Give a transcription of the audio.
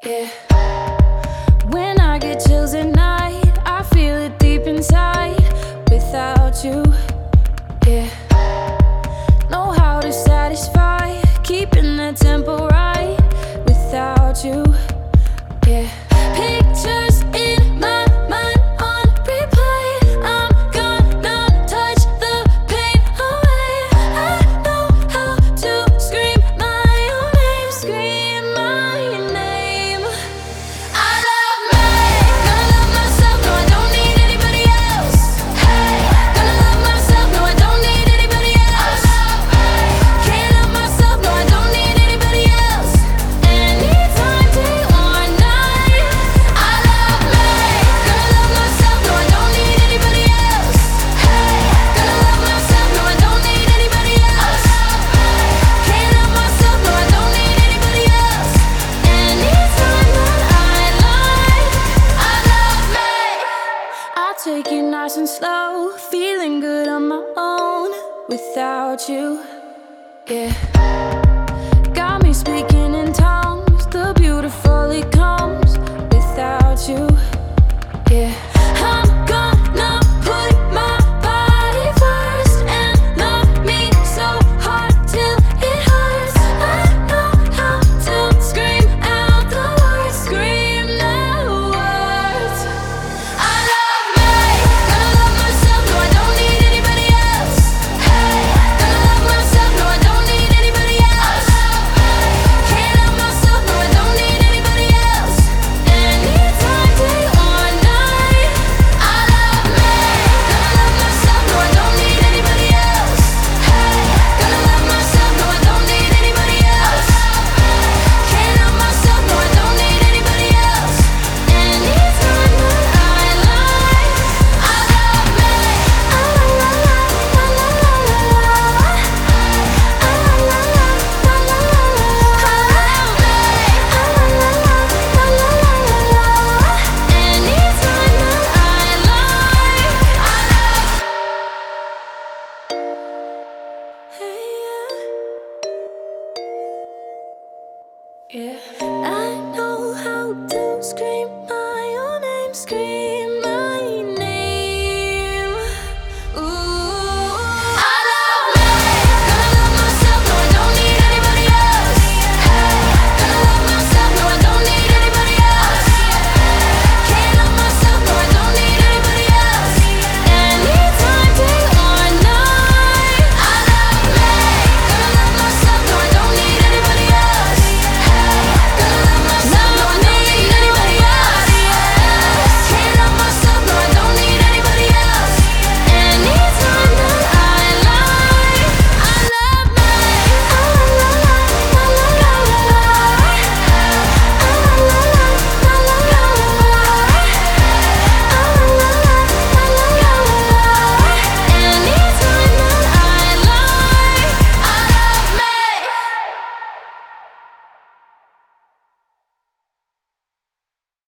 Yeah. When I get chills at night, I feel it deep inside. Without you, yeah. Know how to satisfy, keeping the tempo right. Without you, yeah. Pictures in my mind on replay. I'm gonna touch the pain away. I know how to scream my own name, scream my name. I love me, gonna love myself, no I don't need anybody else. Hey, gonna love myself, no I don't need anybody else. Can't love myself, no I don't need anybody else. Anytime, day or night. I love me, gonna love myself, no I don't need anybody else. Hey, gonna love myself, no I don't need anybody else. Can't love myself, no I don't need anybody else. Anytime that I like, I love me. I take it nice and slow, feeling good on my own without you, yeah. Got me speaking in tongues, the beautiful it comes without you.